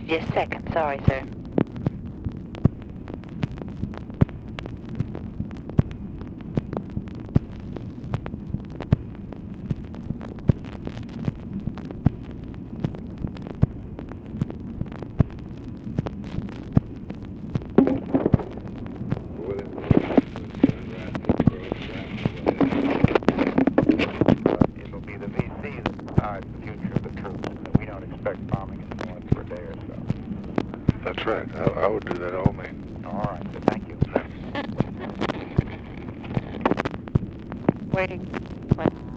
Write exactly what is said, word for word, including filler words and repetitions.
Just a second. Sorry, sir. It'll be the V C that decides the future of the troops. We don't expect bombing influence for a day or so. That's right. I, I would do that only. All right, so thank you. Waiting. What?